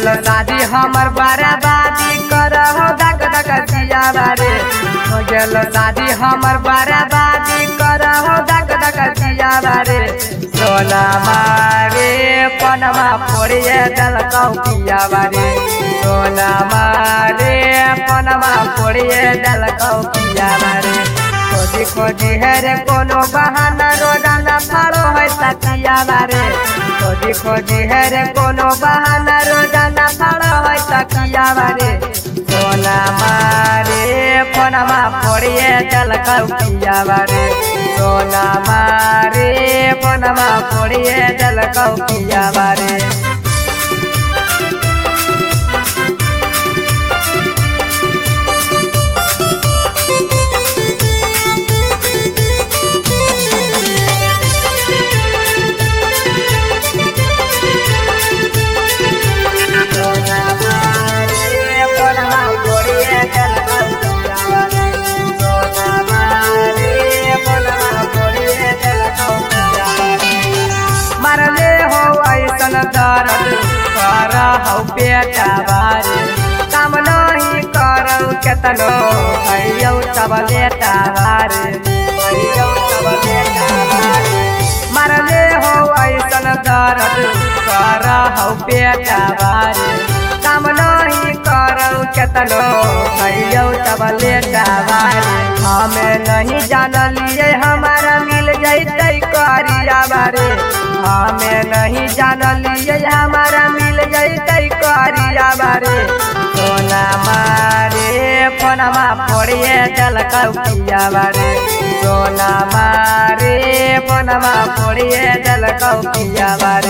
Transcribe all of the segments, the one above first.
गेलो शादी हमर बराबादी करहो धक धक जिया बारे हो गेलो शादी हमर बराबादी करहो धक धक जिया बारे सोना मारे पनमा फोड़िए दलकौ पिया बारे सोना मारे पनमा फोड़िए दलकौ पिया बारे खोजी खोजी है रे कोनो बहाना रोजाना फाड़ो है सतिया बारे खोजी खोजी है रे कोनो बहाना रोजाना फाड़ो है सतिया बारे सोना मारे पनमा फोड़िए दलकौ पिया बारे सोना मारे पनमा फोड़िए दलकौ पिया बारे मरले हो ऐसन दर्द कर हो पेटा बारे काम नहीं करौ केतनो भैयौ तब लेटा बारे मरले हो ऐसन दर्द कर हो पेटा बारे काम नहीं करौ केतनो भैयौ तब लेटा बारे हमें नहीं जानलिए हमारा मिल जैतै करिया बारे हमें नहीं जानलिए हमारा मिल जैतै करिया बारे सोना मारे पनमा फोड़िए दलकौ पिया बारे सोना मारे पनमा फोड़िए दलकौ पिया बारे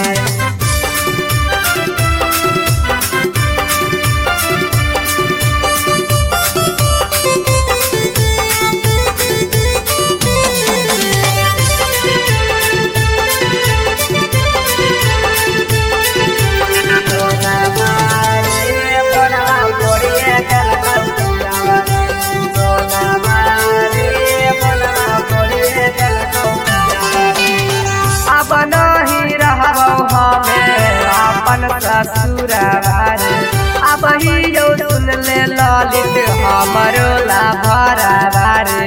अब नहीं रहबौ हमें अपन ससुर बारे अब ही जो सुन ले ललित हमरो लाभर बारे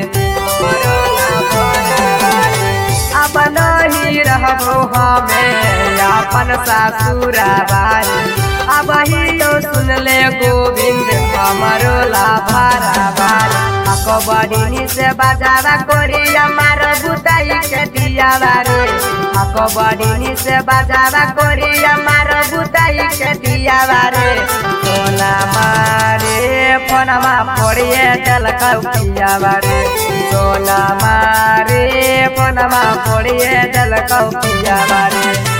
अब नहीं रहबौ हमें अपन ससुर बारे अब ही जो सुन ले गोविंद हमरो लाभर बारे कबड्डी से बाजारा कोरिया मारो बुताई के दिया बारे कबड्डी से बाजारा कोरिया मारो बुताई के दिया बारे सोना मारे पनमा फोड़िए दलकौ पिया बारे सोना मारे पनमा फोड़िए दलकौ पिया बारे।